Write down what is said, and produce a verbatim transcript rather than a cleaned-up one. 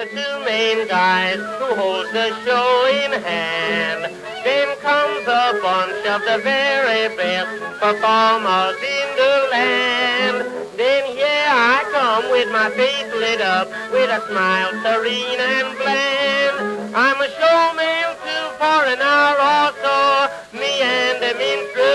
two main guys who hold the show in hand. Then comes a bunch of the very best performers in the land. Then here I come with my face lit up, with a smile serene and bland. I'm a showman too for an hour or so, me and the minstrel